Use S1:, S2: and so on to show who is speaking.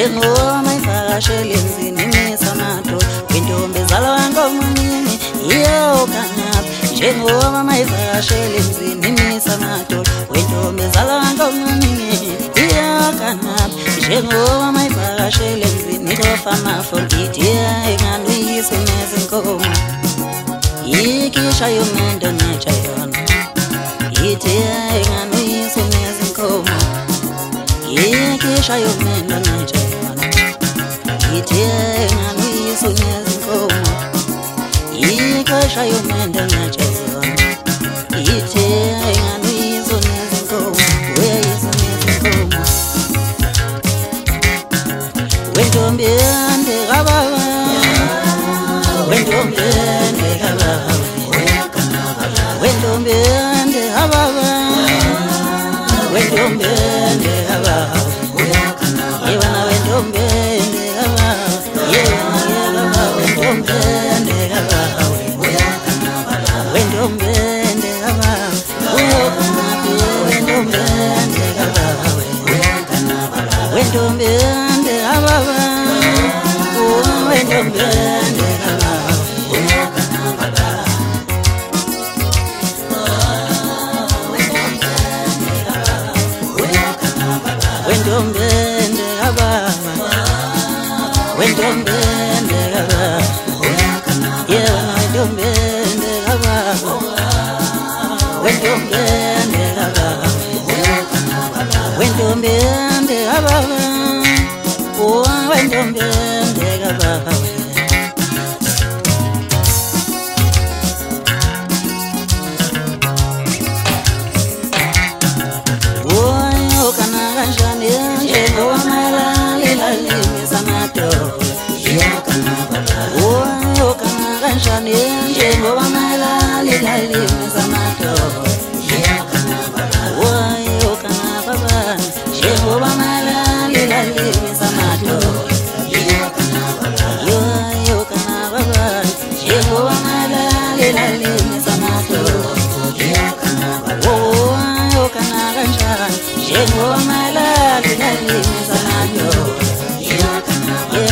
S1: njengoba mayivakashele emzini imisamado wentombi ezalwa ngomnyeni iyo kanaphi njengoba mayivakashele emzini imisamado wentombi ezalwa ngomnyeni iyo kanaphi njengoba mayivakashele emzini kofa amafolidi engaluyise nezinkomo ikisha yomendo netsha yona ithi engaluyise nezinkomo ikisha yomendo netsha yona ithi engaluyise nezinkomo ikisha yomendo netsha yona ithi engaluyise nezinkomo uyayise nezinkomo wentombi ende kababa wentombi ende kababa wentombi ende kababa wentombi ende kababa yebana wentombi ende kababa yebana wentombi ende kababa wentombi ende kababa uyokanapi wentombi ende kababa wentombi ende kababa wentombi ende kababa wentombi ende kababa wentombi ende kababa yebana wentombi ende kababa wentombi ende kababa wentombi ende kababa wentombi ende kababa kanjani njengoba mayelalimisa amadoda kanjani njengoba mayelalimisa amadoda kanababa njengoba mayelalimisa amadoda kanababa njengoba mayelalimisa amadoda kanjani njengoba mayelalimisa amadoda